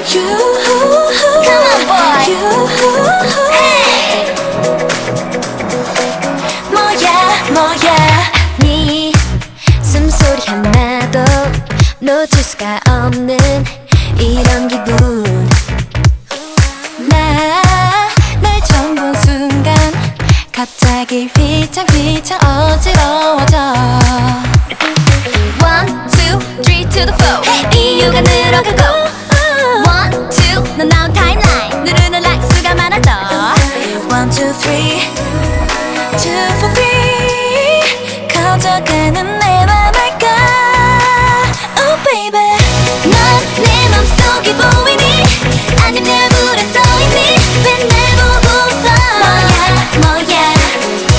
You, come on boy. You, hey. 뭐야 네 숨소리 하나도 놓칠 수가 없는 이런 기분. 나 널 처음 본 순간 갑자기 휘청휘청 어지러워져. 1, 2, 3 to the 4 hey. 이유가 늘어가고 1, 2 넌 나온 타임라인 누르는 like 수가 많아져. 1, 2, 3 2, 4, 3 커져가는 내 맘 알까. Oh baby 넌 내 맘속이 보여.